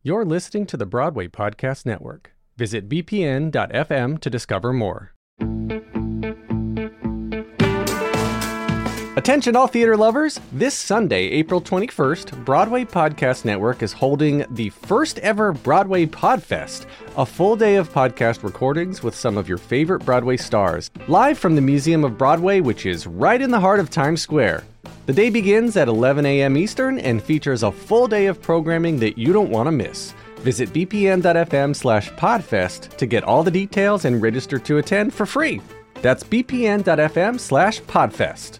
You're listening to the Broadway Podcast Network. Visit bpn.fm to discover more. Attention all theater lovers! This Sunday, April 21st, Broadway Podcast Network is holding the first ever Broadway Podfest, a full day of podcast recordings with some of your favorite Broadway stars, live from the Museum of Broadway, which is right in the heart of Times Square. The day begins at 11 a.m. Eastern and features a full day of programming that you don't want to miss. Visit bpn.fm/podfest to get all the details and register to attend for free. That's bpn.fm/podfest.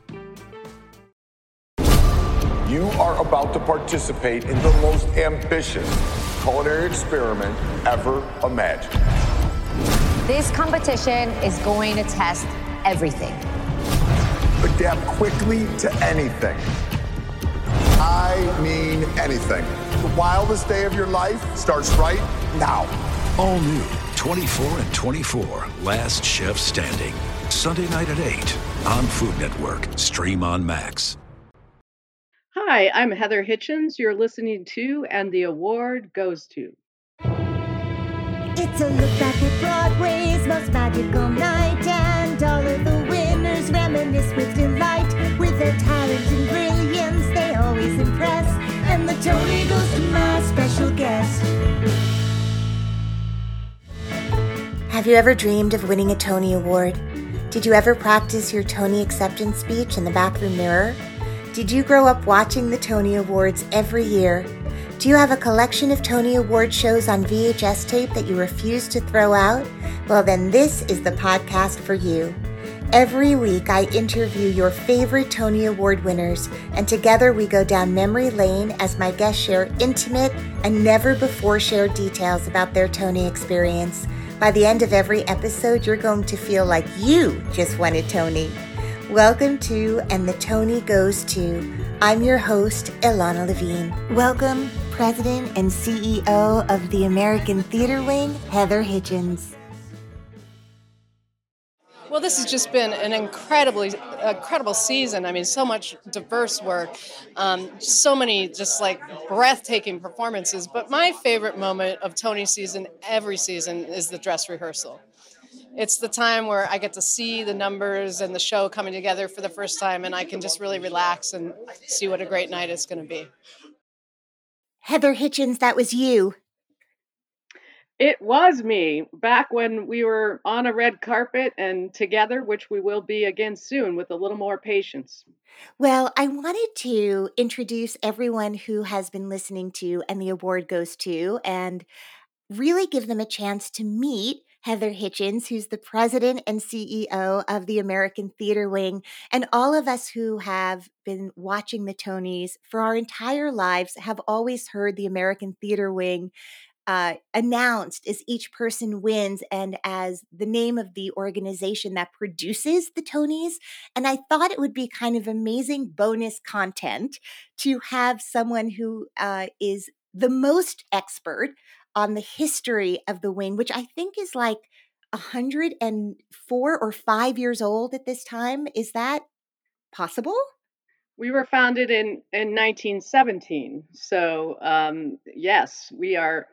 You are about to participate in the most ambitious culinary experiment ever imagined. This competition is going to test everything. Adapt quickly to anything. I mean anything. The wildest day of your life starts right now. All new 24 and 24, Last Chef Standing. Sunday night at 8 on Food Network. Stream on Max. Hi, I'm Heather Hitchens. You're listening to And the Award Goes To. It's a look back at Broadway's most magical night, and all of the winners reminisce with delight. With their talent and brilliance, they always impress, and the Tony goes to my special guest. Have you ever dreamed of winning a Tony Award? Did you ever practice your Tony acceptance speech in the bathroom mirror? Did you grow up watching the Tony Awards every year? Do you have a collection of Tony Award shows on VHS tape that you refuse to throw out? Well, then this is the podcast for you. Every week, I interview your favorite Tony Award winners, and together we go down memory lane as my guests share intimate and never-before-shared details about their Tony experience. By the end of every episode, you're going to feel like you just won a Tony. Welcome to And the Tony Goes To. I'm your host, Ilana Levine. Welcome, President and CEO of the American Theater Wing, Heather Hitchens. Well, this has just been an incredible season. I mean, so much diverse work, so many just like breathtaking performances. But my favorite moment of Tony season, every season, is the dress rehearsal. It's the time where I get to see the numbers and the show coming together for the first time, and I can just really relax and see what a great night it's going to be. Heather Hitchens, that was you. It was me back when we were on a red carpet and together, which we will be again soon with a little more patience. Well, I wanted to introduce everyone who has been listening to And the Award Goes To, and really give them a chance to meet Heather Hitchens, who's the president and CEO of the American Theater Wing. And all of us who have been watching the Tonys for our entire lives have always heard the American Theater Wing announced as each person wins and as the name of the organization that produces the Tonys. And I thought it would be kind of amazing bonus content to have someone who is the most expert on the history of the wing, which I think is like 104 or 5 years old at this time. Is that possible? We were founded in 1917. So, yes, we are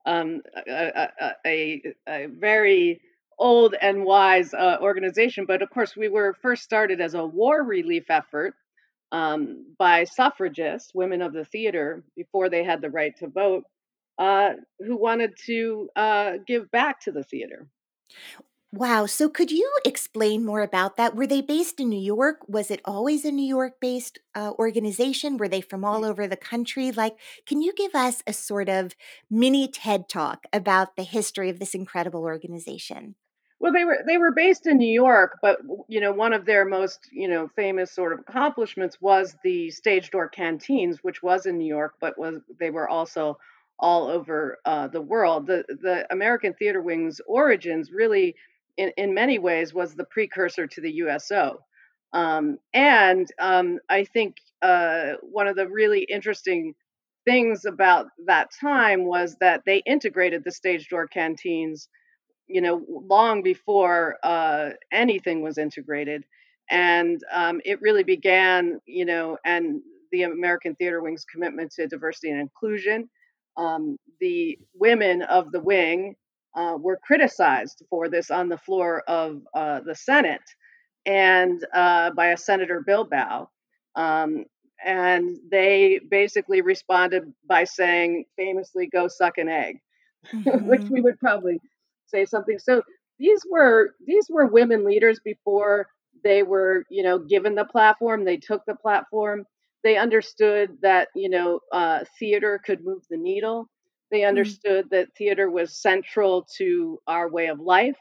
a very old and wise organization. But of course, we were first started as a war relief effort by suffragists, women of the theater, before they had the right to vote, who wanted to give back to the theater. Wow. So could you explain more about that? Were they based in New York? Was it always a New York-based organization? Were they from all over the country? Like, can you give us a sort of mini TED Talk about the history of this incredible organization? Well, they were based in New York, but one of their most famous sort of accomplishments was the stage door canteens, which was in New York, but they were also all over the world. The American Theater Wing's origins really, in many ways, was the precursor to the USO, and I think one of the really interesting things about that time was that they integrated the stage door canteens long before anything was integrated. And it really began, and the American Theater Wing's commitment to diversity and inclusion the women of the wing were criticized for this on the floor of the Senate and by a Senator Bilbao. Um, and they basically responded by saying, famously, go suck an egg, which Hmm. we would probably say something. So these were women leaders before they were, given the platform. They took the platform. They understood that theater could move the needle. They understood that theater was central to our way of life,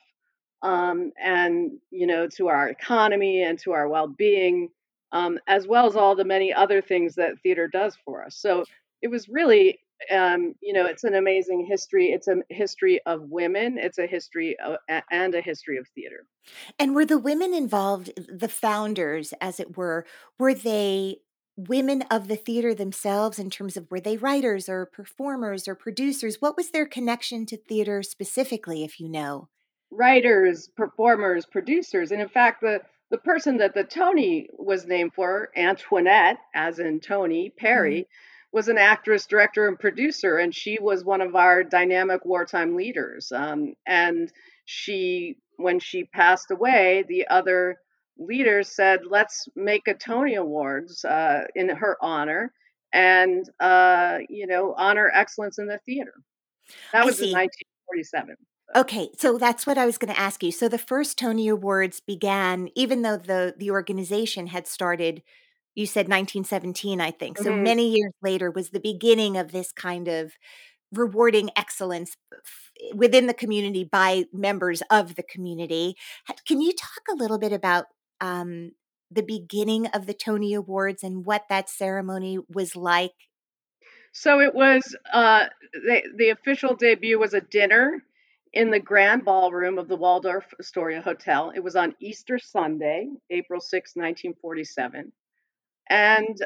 and to our economy and to our well-being, as well as all the many other things that theater does for us. So it was really, it's an amazing history. It's a history of women. It's a history and a history of theater. And were the women involved, the founders, as it were they women of the theater themselves in terms of were they writers or performers or producers? What was their connection to theater specifically, if you know? Writers, performers, producers, and in fact, the person that the Tony was named for, Antoinette, as in Tony Mm. Perry, was an actress, director, and producer, and she was one of our dynamic wartime leaders. And when she passed away, the other leaders said, "Let's make a Tony Awards in her honor, and honor excellence in the theater." That I was in see. 1947. Okay, so that's what I was going to ask you. So the first Tony Awards began, even though the organization had started, you said 1917, I think. So Mhm. many years later was the beginning of this kind of rewarding excellence within the community by members of the community. Can you talk a little bit about um, the beginning of the Tony Awards and what that ceremony was like? So it was the official debut was a dinner in the grand ballroom of the Waldorf Astoria Hotel. It was on Easter Sunday, April 6th, 1947. And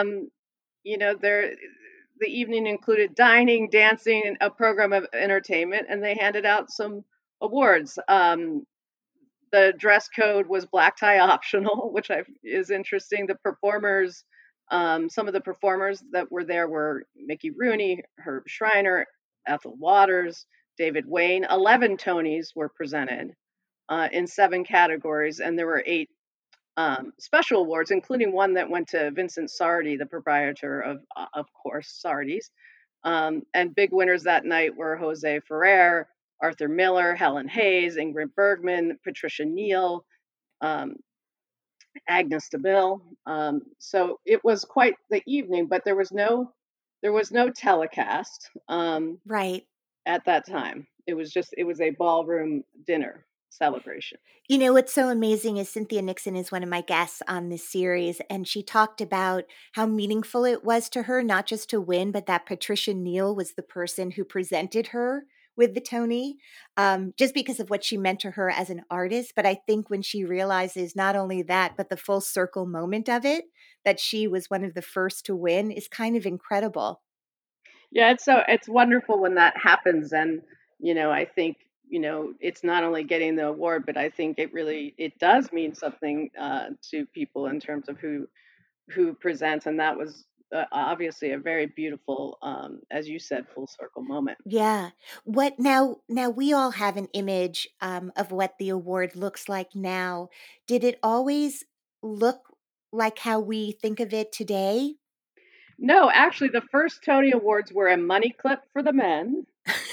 there the evening included dining, dancing, and a program of entertainment, and they handed out some awards. The dress code was black tie optional, which is interesting. Some of the performers that were there were Mickey Rooney, Herb Schreiner, Ethel Waters, David Wayne. 11 Tonys were presented in 7 categories, and there were 8 special awards, including one that went to Vincent Sardi, the proprietor of course, Sardi's. And big winners that night were Jose Ferrer, Arthur Miller, Helen Hayes, Ingrid Bergman, Patricia Neal, um, Agnes DeMille. So it was quite the evening, but there was no telecast Right. at that time. It was a ballroom dinner celebration. You know, what's so amazing is Cynthia Nixon is one of my guests on this series, and she talked about how meaningful it was to her, not just to win, but that Patricia Neal was the person who presented her with the Tony, just because of what she meant to her as an artist. But I think when she realizes not only that, but the full circle moment of it, that she was one of the first to win, is kind of incredible. Yeah, it's wonderful when that happens, and I think it's not only getting the award, but I think it does mean something to people in terms of who presents, and that was obviously a very beautiful, as you said, full circle moment. Yeah. What now we all have an image of what the award looks like now. Did it always look like how we think of it today? No, actually, the first Tony Awards were a money clip for the men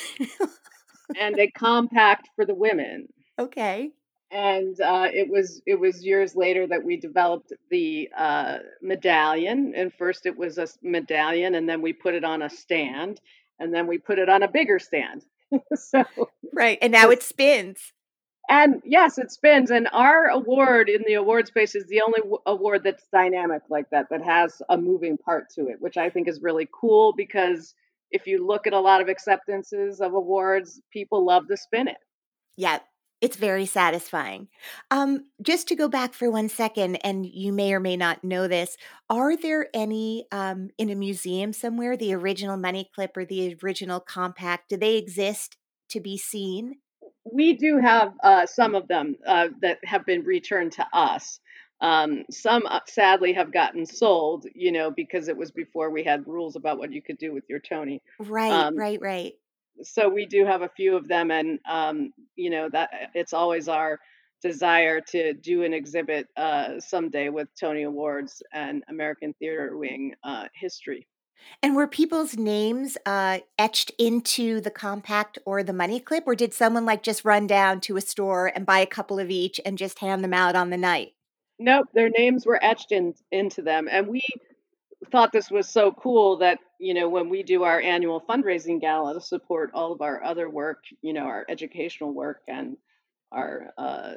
and a compact for the women. Okay. And it was years later that we developed the medallion. And first it was a medallion, and then we put it on a stand, and then we put it on a bigger stand. So, Right. And now it spins. and yes, it spins. And our award in the award space is the only award that's dynamic like that, that has a moving part to it, which I think is really cool because if you look at a lot of acceptances of awards, people love to spin it. Yeah. It's very satisfying. Just to go back for 1 second, and you may or may not know this, are there any in a museum somewhere, the original money clip or the original compact? Do they exist to be seen? We do have some of them that have been returned to us. Some sadly have gotten sold, because it was before we had rules about what you could do with your Tony. Right, Um, right, right. so we do have a few of them, and that it's always our desire to do an exhibit someday with Tony Awards and American Theater Wing history. And were people's names etched into the compact or the money clip, or did someone like just run down to a store and buy a couple of each and just hand them out on the night? Nope, their names were etched into them, and we thought this was so cool that when we do our annual fundraising gala to support all of our other work, our educational work, and our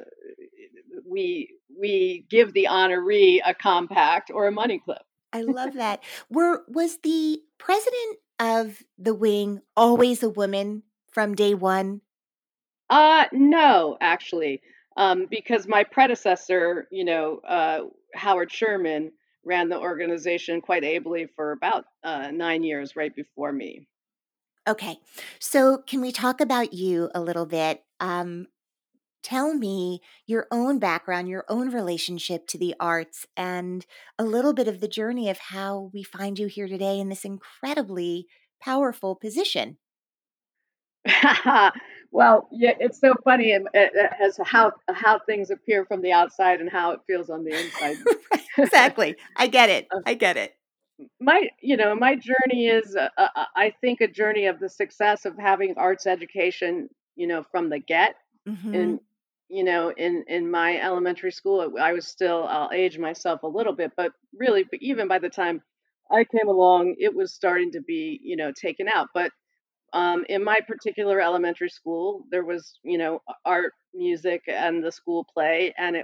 we give the honoree a compact or a money clip. I love that. Was the president of the wing always a woman from day one? No, actually, because my predecessor, Howard Sherman, ran the organization quite ably for about 9 years right before me. Okay. So can we talk about you a little bit? Tell me your own background, your own relationship to the arts, and a little bit of the journey of how we find you here today in this incredibly powerful position. Well, yeah, it's so funny as how things appear from the outside and how it feels on the inside. Exactly. I get it. Uh, I get it. my journey is, I think, a journey of the success of having arts education, from the get. Hmm. In in my elementary school, I was still, I'll age myself a little bit, but really, but even by the time I came along, it was starting to be, taken out. But in my particular elementary school, there was, art, music, and the school play, and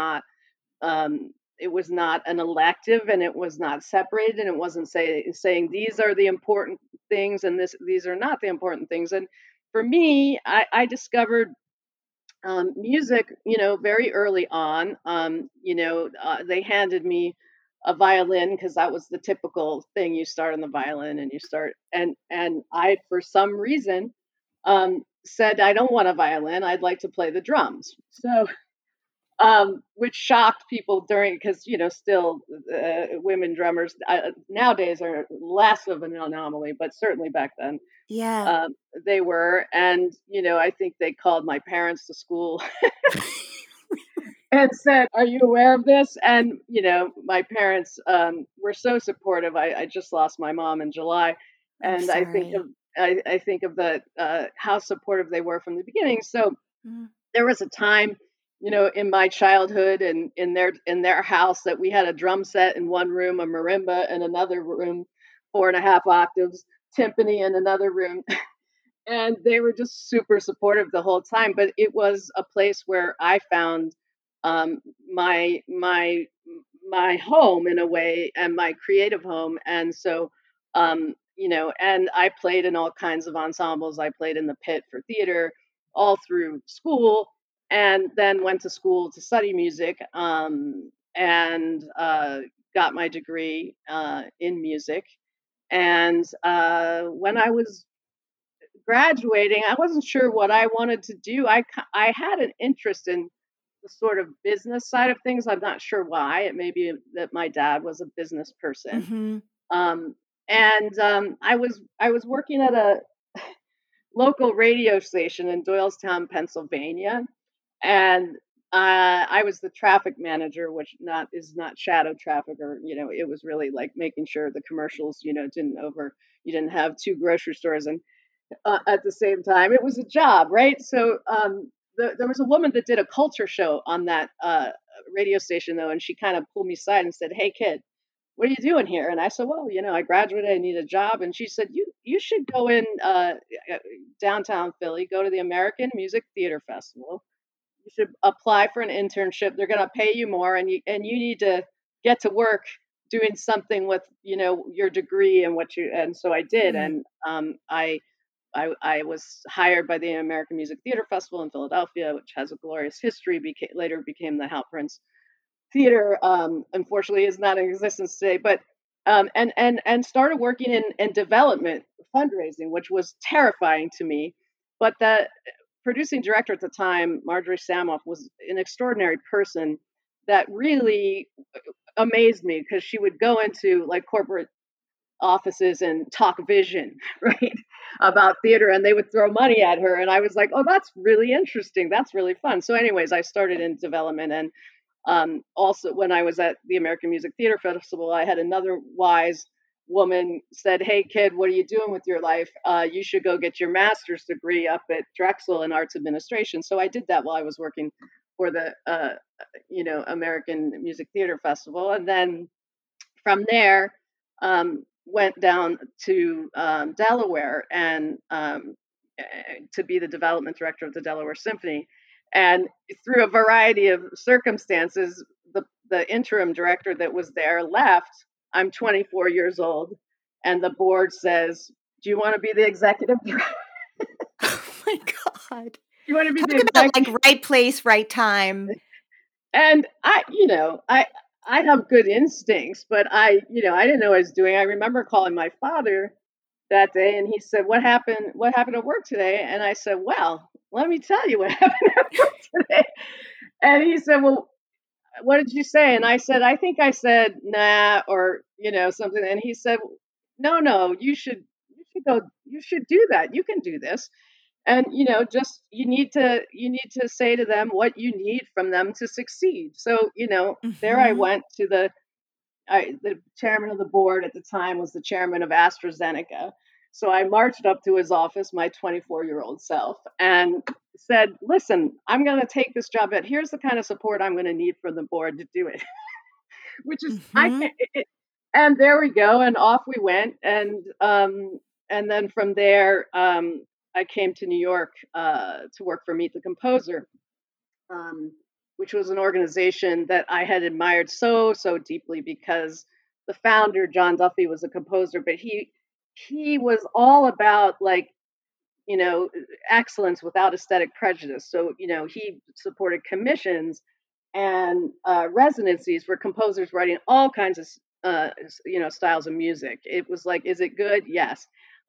it was not an elective, and it was not separated, and it wasn't saying these are the important things and these are not the important things. And for me, I discovered music, very early on. They handed me a violin because that was the typical thing. You start on the violin and you start, and I, for some reason, said I don't want a violin. I'd like to play the drums. So, which shocked people during, because still women drummers nowadays are less of an anomaly, but certainly back then Yeah. um, they were. And I think they called my parents to school and said, "Are you aware of this?" And my parents were so supportive. I just lost my mom in July, I'm and sorry. I think of the how supportive they were from the beginning. So Mm. there was a time, in my childhood and in their house, that we had a drum set in one room, a marimba in another room, 4.5 octaves, timpani in another room, and they were just super supportive the whole time. But it was a place where I found um, my my my home, in a way, and my creative home. And so, and I played in all kinds of ensembles. I played in the pit for theater all through school, and then went to school to study music, and got my degree in music. And when I was graduating, I wasn't sure what I wanted to do. I had an interest in the sort of business side of things. I'm not sure why. It may be that my dad was a business person. Mhm. Um, and I was working at a local radio station in Doylestown, Pennsylvania, and I was the traffic manager, which not is not shadow traffic, or it was really like making sure the commercials, you didn't have two grocery stores and at the same time. It was a job, right? So there was a woman that did a culture show on that radio station, though, and she kind of pulled me aside and said, "Hey, kid, what are you doing here?" And I said, "Well, I graduated. I need a job." And she said, "You should go in downtown Philly, go to the American Music Theater Festival. You should apply for an internship. They're going to pay you more, and you need to get to work doing something with your degree and what you." And so I did, Hmm. and I was hired by the American Music Theater Festival in Philadelphia, which has a glorious history. Later became the Hal Prince Theater. Unfortunately, is not in existence today. But and started working in development fundraising, which was terrifying to me. But the producing director at the time, Marjorie Samoff, was an extraordinary person that really amazed me, because she would go into like corporate offices and talk vision, right, about theater, and they would throw money at her, and I was like, oh, that's really interesting, that's really fun. So anyways, I started in development, and also when I was at the American Music Theater Festival, I had another wise woman said, hey kid, what are you doing with your life? You should go get your master's degree up at Drexel in arts administration. So I did that while I was working for the American Music Theater Festival, and then from there went down to Delaware and to be the development director of the Delaware Symphony. And through a variety of circumstances, the interim director that was there left. I'm 24 years old, and the board says, do you want to be the executive director? Oh my God. You want to be Talk the about executive? like right place, right time. And I have good instincts, but I didn't know what I was doing. I remember calling my father that day, and he said, what happened at work today? And I said, well, let me tell you what happened at work today. And he said, well, what did you say? And I said, I think I said, nah, or, something. And he said, no, you should go, you should do that. You can do this. And, just, you need to say to them what you need from them to succeed. So, there I went to the chairman of the board at the time was the chairman of AstraZeneca. So I marched up to his office, my 24-year-old self, and said, listen, I'm going to take this job, but here's the kind of support I'm going to need from the board to do it. Which is, and there we go. And off we went. And then from there, I came to New York to work for Meet the Composer, which was an organization that I had admired so deeply, because the founder, John Duffy, was a composer, but he was all about excellence without aesthetic prejudice. So, he supported commissions and residencies for composers writing all kinds of, styles of music. It was like, is it good? Yes.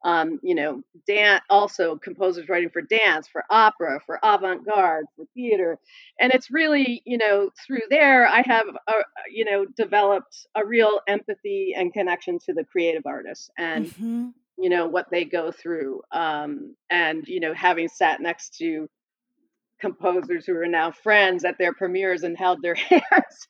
Dance, also composers writing for dance, for opera, for avant-garde, for theater. And it's really, through there, I have, developed a real empathy and connection to the creative artists and, what they go through. And, having sat next to composers who are now friends at their premieres and held their hands,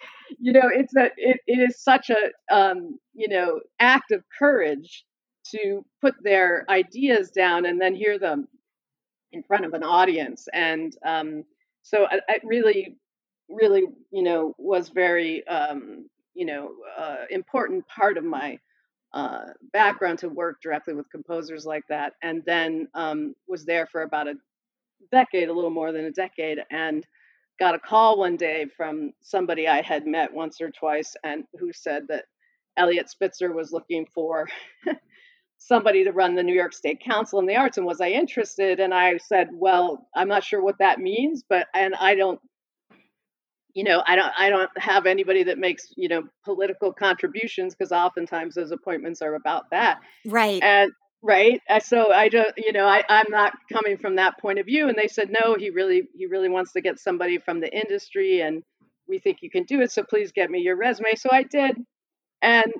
it is such a, act of courage to put their ideas down and then hear them in front of an audience. And so I really, was very, important part of my background to work directly with composers like that. And then was there for about a little more than a decade, and got a call one day from somebody I had met once or twice, and who said that Eliot Spitzer was looking for somebody to run the New York State Council on the Arts, and was I interested? And I said, well, I'm not sure what that means, and I don't have anybody that makes, political contributions, because oftentimes those appointments are about that. Right. And right. So I just, I'm not coming from that point of view. And they said, no, he really wants to get somebody from the industry, and we think you can do it. So please get me your resume. So I did. And,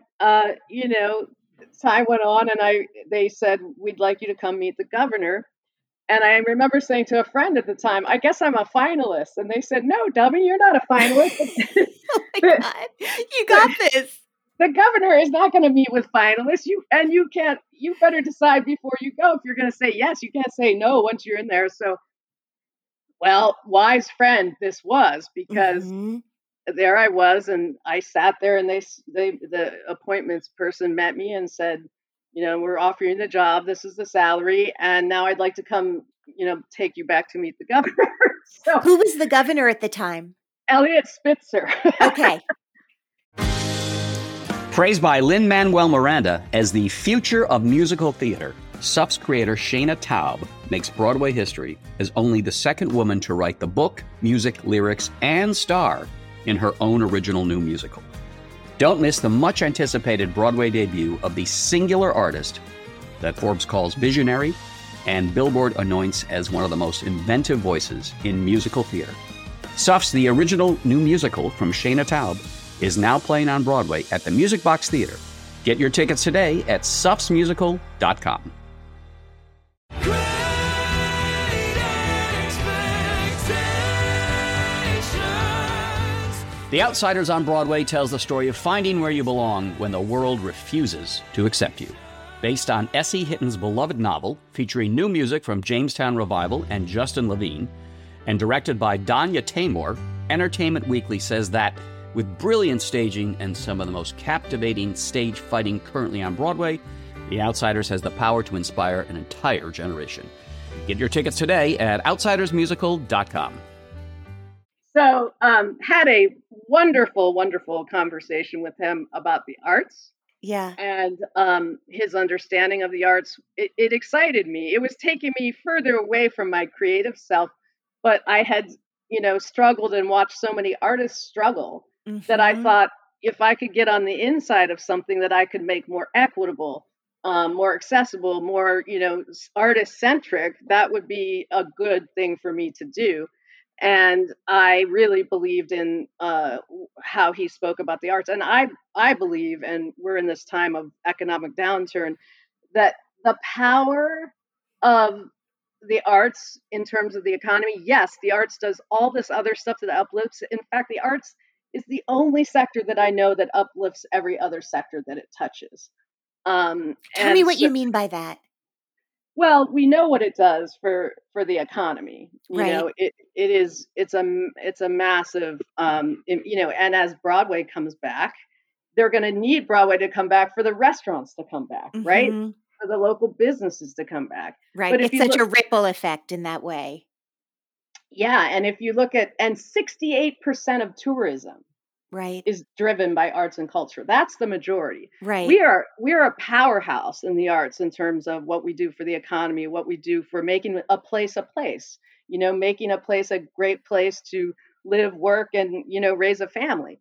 time went on, and they said, we'd like you to come meet the governor. And I remember saying to a friend at the time, I guess I'm a finalist. And they said, no, dummy, you're not a finalist. Oh my God, you got this. The governor is not going to meet with finalists. You better decide before you go. If you're going to say yes, you can't say no once you're in there. So, well, wise friend this was, because there I was, and I sat there, and the appointments person met me and said, we're offering the job. This is the salary. And now I'd like to come, take you back to meet the governor. So, who was the governor at the time? Eliot Spitzer. Okay. Praised by Lin-Manuel Miranda as the future of musical theater, SUP's creator Shana Taub makes Broadway history as only the second woman to write the book, music, lyrics, and star in her own original new musical. Don't miss the much-anticipated Broadway debut of the singular artist that Forbes calls visionary and Billboard anoints as one of the most inventive voices in musical theater. Suff's The Original New Musical from Shayna Taub is now playing on Broadway at the Music Box Theater. Get your tickets today at suffsmusical.com. The Outsiders on Broadway tells the story of finding where you belong when the world refuses to accept you. Based on S.E. Hitton's beloved novel, featuring new music from Jamestown Revival and Justin Levine, and directed by Danya Tamor, Entertainment Weekly says that, with brilliant staging and some of the most captivating stage fighting currently on Broadway, The Outsiders has the power to inspire an entire generation. Get your tickets today at outsidersmusical.com. So, had a wonderful, wonderful conversation with him about the arts. Yeah. And his understanding of the arts. It excited me. It was taking me further away from my creative self, but I had, struggled and watched so many artists struggle that I thought if I could get on the inside of something that I could make more equitable, more accessible, more, artist centric, that would be a good thing for me to do. And I really believed in how he spoke about the arts. And I believe, and we're in this time of economic downturn, that the power of the arts in terms of the economy, yes, the arts does all this other stuff that uplifts. In fact, the arts is the only sector that I know that uplifts every other sector that it touches. Tell me what you mean by that. Well, we know what it does for the economy. Right. It's a massive, and as Broadway comes back, they're going to need Broadway to come back for the restaurants to come back, right? For the local businesses to come back. Right. But it's such a ripple effect in that way. Yeah. And if you look at, and 68% of tourism right is driven by arts and culture. That's the majority. Right. We are a powerhouse in the arts in terms of what we do for the economy, what we do for making a place, making a place a great place to live, work, and, raise a family.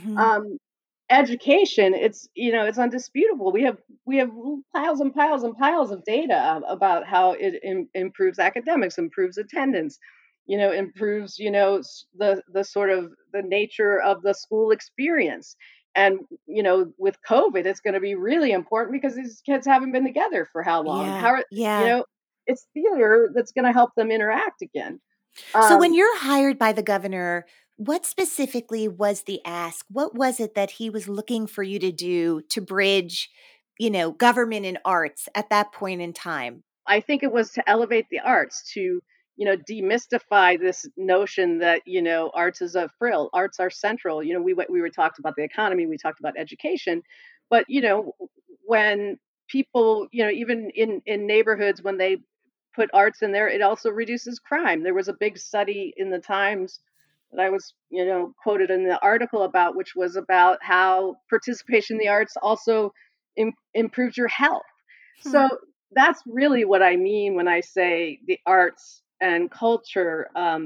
Education, it's undisputable. We have piles and piles and piles of data about how it improves academics, improves attendance, improves, the sort of the nature of the school experience. And, with COVID, it's going to be really important because these kids haven't been together for how long? It's theater that's going to help them interact again. So when you're hired by the governor, what specifically was the ask? What was it that he was looking for you to do to bridge, government and arts at that point in time? I think it was to elevate the arts, to, demystify this notion that, arts is a frill, arts are central. We were talked about the economy, we talked about education, but, when people, even in neighborhoods, when they put arts in there, it also reduces crime. There was a big study in the Times that I was, quoted in the article about, which was about how participation in the arts also improves your health. So that's really what I mean when I say the arts and culture,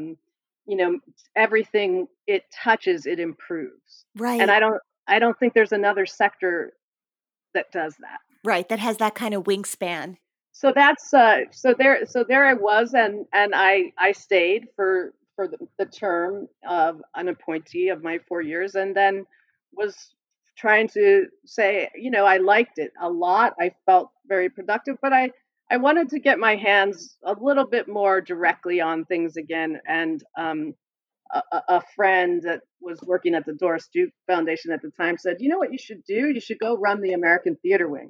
everything it touches, it improves. Right. And I don't think there's another sector that does that. Right. That has that kind of wingspan. So that's so there I was, and I stayed for the term of an appointee of my 4 years, and then was trying to say, I liked it a lot. I felt very productive, but I wanted to get my hands a little bit more directly on things again. And a friend that was working at the Doris Duke Foundation at the time said, you know what you should do? You should go run the American Theater Wing.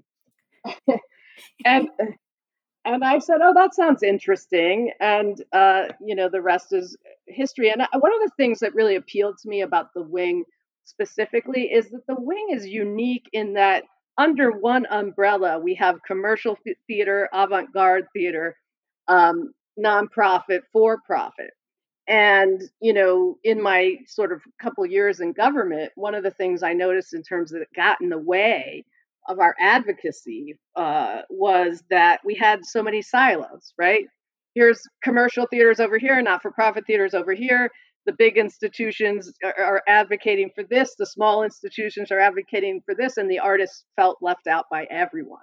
And I said, oh, that sounds interesting. And, the rest is history. And one of the things that really appealed to me about the Wing specifically is that the Wing is unique in that under one umbrella, we have commercial theater, avant-garde theater, nonprofit, for-profit. And, in my sort of couple years in government, one of the things I noticed in terms of that got in the way of our advocacy was that we had so many silos, right? Here's commercial theaters over here, not-for-profit theaters over here. The big institutions are advocating for this. The small institutions are advocating for this. And the artists felt left out by everyone.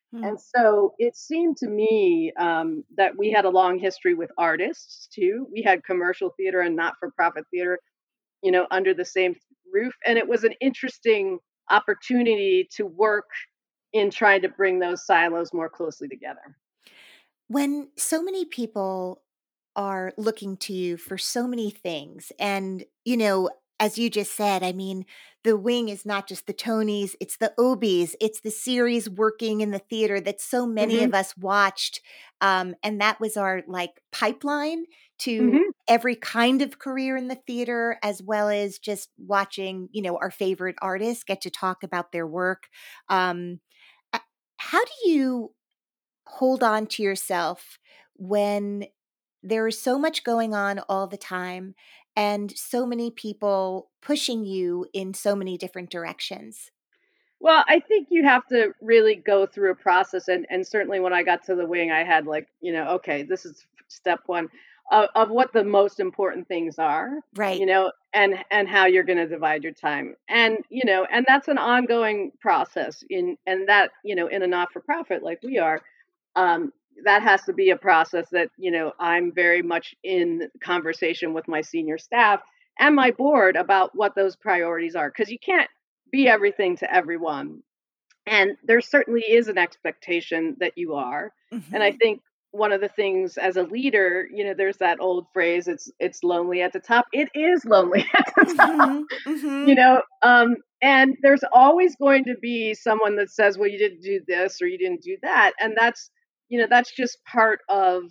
And so it seemed to me that we had a long history with artists too. We had commercial theater and not-for-profit theater, under the same roof. And it was an interesting opportunity to work in trying to bring those silos more closely together. When so many people are looking to you for so many things, and, as you just said, I mean, the wing is not just the Tonys, it's the Obies, it's the series working in the theater that so many Hmm. of us watched. And that was our like pipeline to Hmm. every kind of career in the theater, as well as just watching, our favorite artists get to talk about their work. Um, uh, how do you hold on to yourself when there is so much going on all the time and so many people pushing you in so many different directions? Well, I think you have to really go through a process, and certainly when I got to the wing, I had like, okay, this is step one of what the most important things are, Right. and how you're going to divide your time, and that's an ongoing process and that in a not for profit like we are, um, that has to be a process that I'm very much in conversation with my senior staff and my board about what those priorities are, because you can't be everything to everyone. And there certainly is an expectation that you are. And I Hmm. think one of the things as a leader, there's that old phrase, it's lonely at the top. It is lonely at the top, Hmm. Hmm. and there's always going to be someone that says, well, you didn't do this or you didn't do that. And that's just part of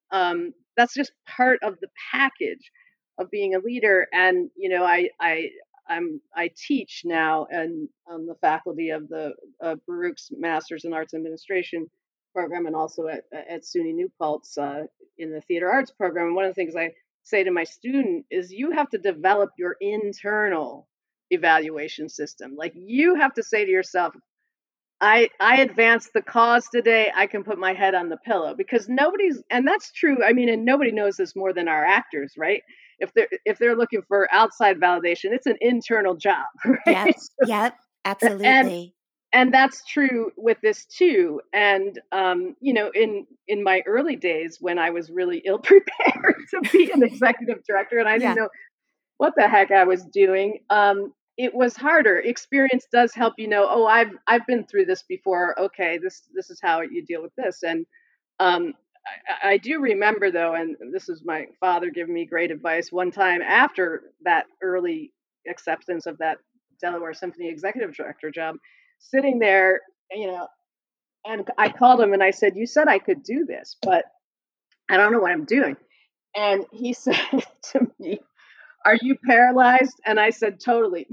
the package of being a leader. And I teach now and on the faculty of the Baruch's Masters in Arts Administration program, and also at SUNY New Paltz in the theater arts program. And one of the things I say to my student is, you have to develop your internal evaluation system. Like, you have to say to yourself, I advanced the cause today. I can put my head on the pillow, because and that's true. I mean, and nobody knows this more than our actors, right? If they're looking for outside validation, it's an internal job, Yep. right? Yep. and Absolutely. and that's true with this too. And in my early days, when I was really ill prepared to be an executive director, and I didn't Yeah. know what the heck I was doing. It was harder. Experience does help oh, I've been through this before. Okay, this is how you deal with this. And um, I do remember though, and this is my father giving me great advice one time after that early acceptance of that Delaware Symphony executive director job, sitting there, you know, and I called him and I said, "You said I could do this, but I don't know what I'm doing." And he said to me, "Are you paralyzed?" And I said, "Totally."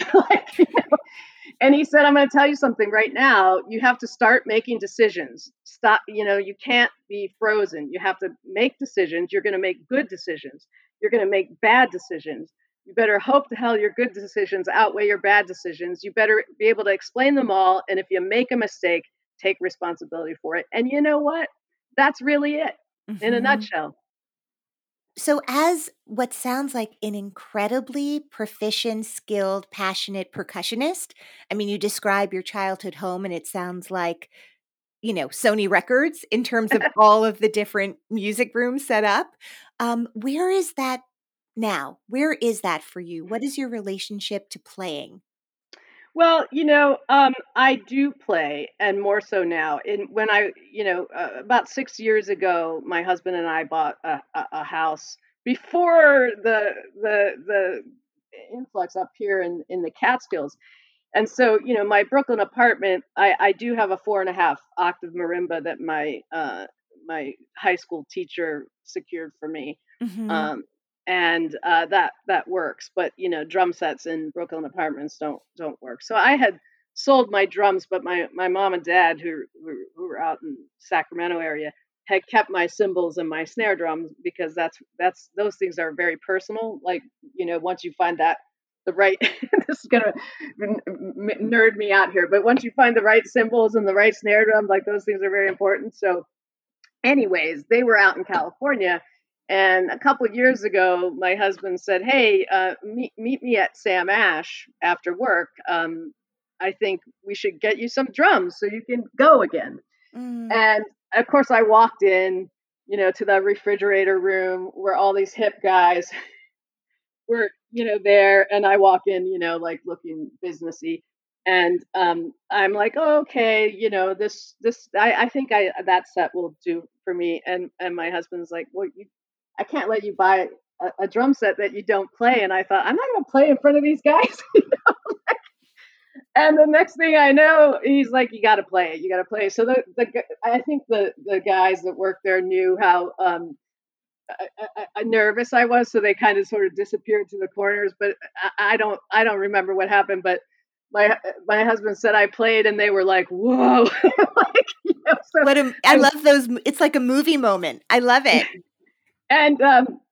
And he said, "I'm going to tell you something right now. You have to start making decisions. Stop, you can't be frozen. You have to make decisions. You're going to make good decisions. You're going to make bad decisions. You better hope to hell your good decisions outweigh your bad decisions. You better be able to explain them all. And if you make a mistake, take responsibility for it." And you know what? That's really it in a Hmm. nutshell. So, as what sounds like an incredibly proficient, skilled, passionate percussionist, I mean, you describe your childhood home and it sounds like, Sony Records in terms of all of the different music rooms set up. Where is that now? Where is that for you? What is your relationship to playing? Well, I do play, and more so now. About 6 years ago, my husband and I bought a house before the influx up here in the Catskills. And so, my Brooklyn apartment, I do have a 4.5 octave marimba that my high school teacher secured for me. Hmm. Um, and that works, but drum sets in Brooklyn apartments don't work. So I had sold my drums, but my mom and dad, who were out in Sacramento area, had kept my cymbals and my snare drums, because that's those things are very personal. Like, once you find that the right this is gonna nerd me out here, but once you find the right cymbals and the right snare drum, like, those things are very important. So anyways, they were out in California, and a couple of years ago, my husband said, "Hey, meet me at Sam Ash after work. I think we should get you some drums so you can go again." And of course, I walked in, to the refrigerator room where all these hip guys were, there, and I walk in, like looking businessy. And I'm like, oh, okay, I think that set will do for me. And my husband's like, well, I can't let you buy a drum set that you don't play. And I thought, I'm not going to play in front of these guys. And the next thing I know, he's like, "You got to play it. You got to play it." So I think the guys that worked there knew how nervous I was, so they kind of sort of disappeared to the corners. But I don't remember what happened. But my husband said I played, and they were like, "Whoa!" Like, I love those. It's like a movie moment. I love it. And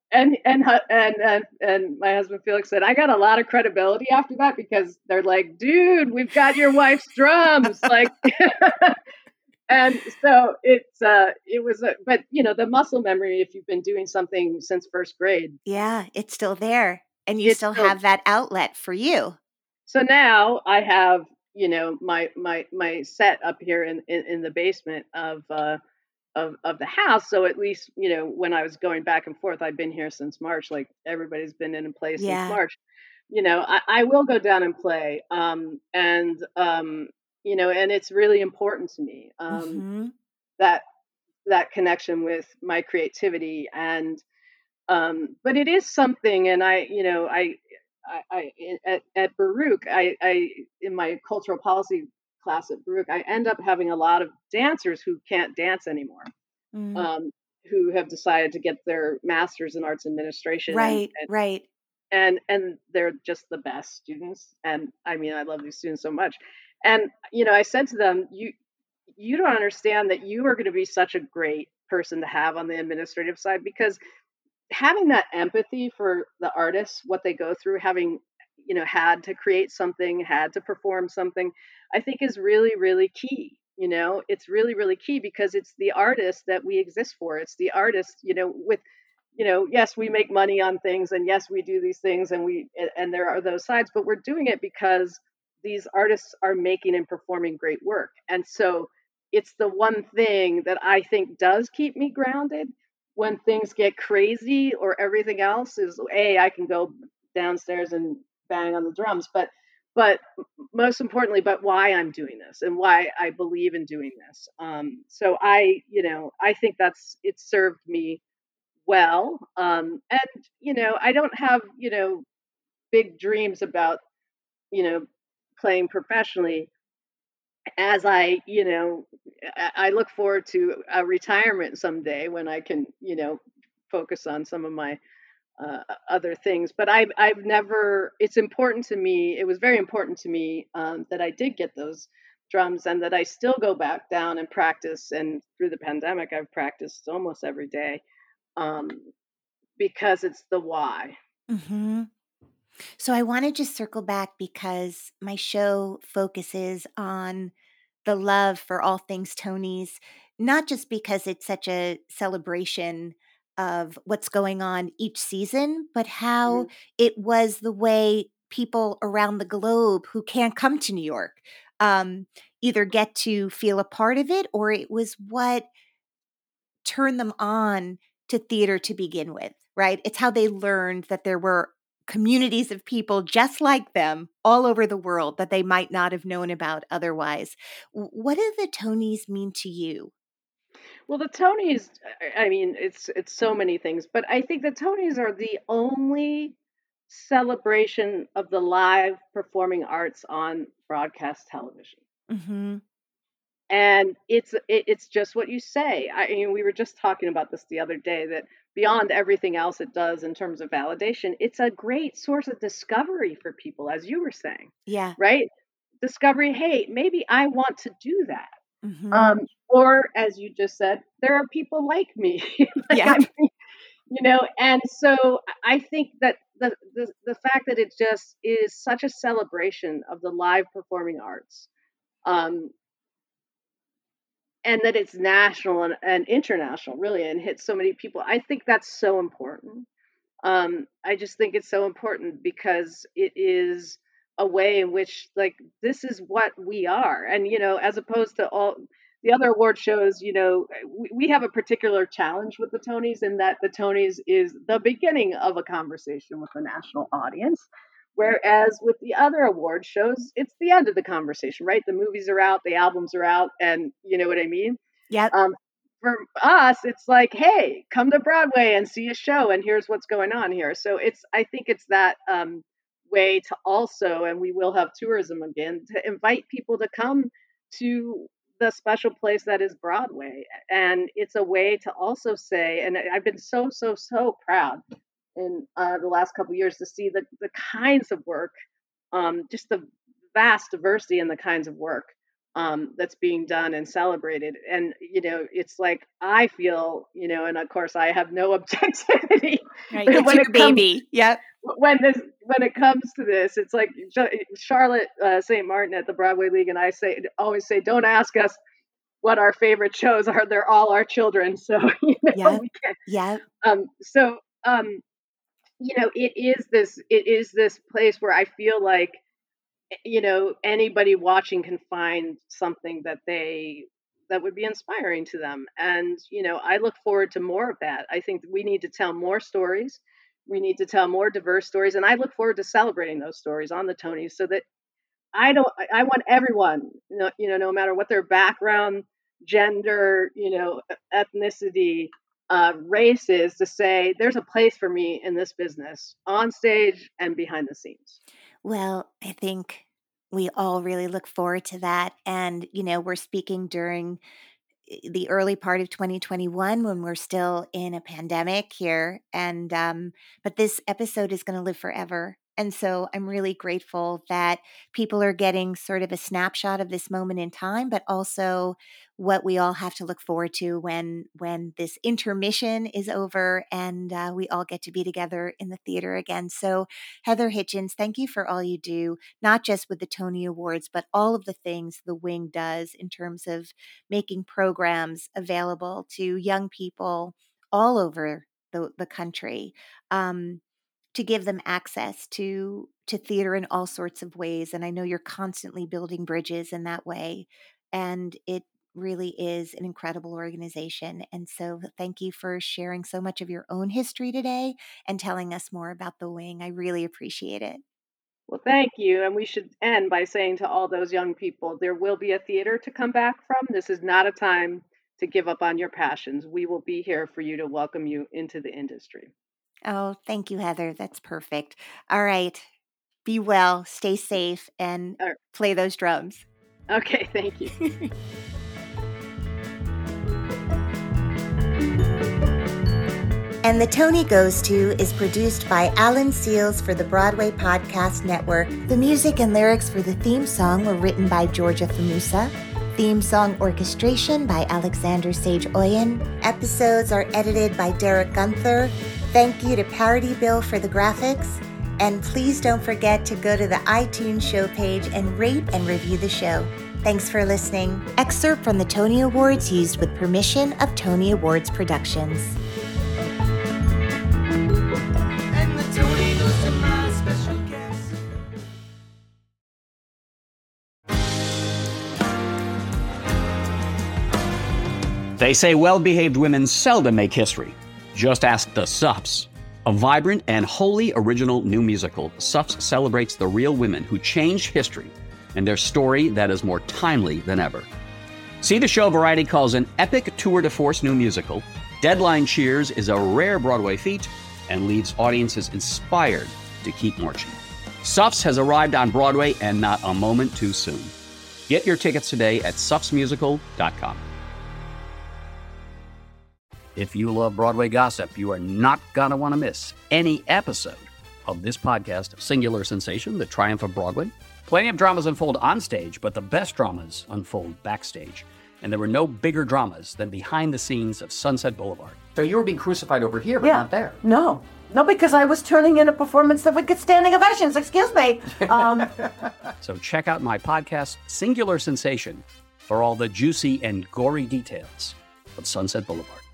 my husband Felix said, I got a lot of credibility after that because they're like, dude, we've got your wife's drums. Like, and so it was, but the muscle memory, if you've been doing something since first grade. Yeah, it's still there. And you still have that outlet for you. So now I have, my set up here in the basement of the house. So at least, when I was going back and forth, I've been here since March, like everybody's been in place since March. I will go down and play. And it's really important to me, that connection with my creativity. And, but it is something, and at Baruch, I in my cultural policy class at Baruch, I end up having a lot of dancers who can't dance anymore, who have decided to get their master's in arts administration. Right. And they're just the best students. And I mean, I love these students so much. And, I said to them, you don't understand that you are going to be such a great person to have on the administrative side, because having that empathy for the artists, what they go through, having, had to create something, had to perform something, I think is really, really key. It's really, really key, because it's the artist that we exist for. It's the artist, with, yes, we make money on things, and yes, we do these things, and there are those sides, but we're doing it because these artists are making and performing great work. And so it's the one thing that I think does keep me grounded when things get crazy, or everything else is, I can go downstairs and bang on the drums, but most importantly, but why I'm doing this and why I believe in doing this. So I think it's served me well. And, I don't have, big dreams about, playing professionally, as I look forward to a retirement someday when I can, focus on some of my other things. But I've never, it's important to me. It was very important to me that I did get those drums, and that I still go back down and practice. And through the pandemic, I've practiced almost every day, because it's the why. So I want to just circle back, because my show focuses on the love for all things Tony's, not just because it's such a celebration of what's going on each season, but how it was the way people around the globe who can't come to New York either get to feel a part of it, or it was what turned them on to theater to begin with, right? It's how they learned that there were communities of people just like them all over the world that they might not have known about otherwise. What do the Tonys mean to you? Well, the Tonys, I mean, it's so many things, but I think the Tonys are the only celebration of the live performing arts on broadcast television. And it's just what you say. I mean, we were just talking about this the other day, that beyond everything else it does in terms of validation, it's a great source of discovery for people, as you were saying. Yeah. Right? Discovery, hey, maybe I want to do that. Or, as you just said, there are people like me. Yeah. And so I think that the fact that it just is such a celebration of the live performing arts, and that it's national and international, really, and hits so many people, I think that's so important. I just think it's so important, because it is a way in which, like, this is what we are. And, as opposed to all the other award shows, we have a particular challenge with the Tonys in that the Tonys is the beginning of a conversation with the national audience. Whereas with the other award shows, it's the end of the conversation, right? The movies are out, the albums are out, and you know what I mean? Yep. For us, it's like, hey, come to Broadway and see a show, and here's what's going on here. So I think it's that way to also, and we will have tourism again, to invite people to come to the special place that is Broadway. And it's a way to also say, and I've been so proud in the last couple of years to see the kinds of work, just the vast diversity in the kinds of work that's being done and celebrated. And, it's like, I feel, and of course I have no objectivity. Right, it's your baby. Yep. When it comes to this, it's like Charlotte St. Martin at the Broadway League and I always say, don't ask us what our favorite shows are. They're all our children. So, we can. Yeah. It is this place where I feel like, anybody watching can find something that would be inspiring to them. And, I look forward to more of that. I think we need to tell more stories. We need to tell more diverse stories. And I look forward to celebrating those stories on the Tonys so that I want everyone, no matter what their background, gender, ethnicity, race is, to say there's a place for me in this business, on stage and behind the scenes. Well, I think we all really look forward to that. And, we're speaking during the early part of 2021 when we're still in a pandemic here. And, but this episode is going to live forever. And so I'm really grateful that people are getting sort of a snapshot of this moment in time, but also what we all have to look forward to when this intermission is over and we all get to be together in the theater again. So Heather Hitchens, thank you for all you do, not just with the Tony Awards, but all of the things the Wing does in terms of making programs available to young people all over the country. To give them access to theater in all sorts of ways. And I know you're constantly building bridges in that way. And it really is an incredible organization. And so thank you for sharing so much of your own history today and telling us more about the Wing. I really appreciate it. Well, thank you. And we should end by saying to all those young people, there will be a theater to come back from. This is not a time to give up on your passions. We will be here for you to welcome you into the industry. Oh, thank you, Heather. That's perfect. All right. Be well, stay safe, and play those drums. Okay, thank you. And the Tony Goes To is produced by Alan Seals for the Broadway Podcast Network. The music and lyrics for the theme song were written by Georgia Famusa. Theme song orchestration by Alexander Sage Oyen. Episodes are edited by Derek Gunther. Thank you to Parody Bill for the graphics. And please don't forget to go to the iTunes show page and rate and review the show. Thanks for listening. Excerpt from the Tony Awards used with permission of Tony Awards Productions. And the Tony goes to my special guest. They say well-behaved women seldom make history. Just ask the Suffs. A vibrant and wholly original new musical, Suffs celebrates the real women who changed history and their story that is more timely than ever. See the show Variety calls an epic tour de force new musical. Deadline cheers is a rare Broadway feat and leaves audiences inspired to keep marching. Suffs has arrived on Broadway and not a moment too soon. Get your tickets today at suffsmusical.com. If you love Broadway gossip, you are not going to want to miss any episode of this podcast, Singular Sensation, The Triumph of Broadway. Plenty of dramas unfold on stage, but the best dramas unfold backstage. And there were no bigger dramas than behind the scenes of Sunset Boulevard. So you were being crucified over here, but not there. No, because I was turning in a performance that would get standing ovations. Excuse me. So check out my podcast, Singular Sensation, for all the juicy and gory details of Sunset Boulevard.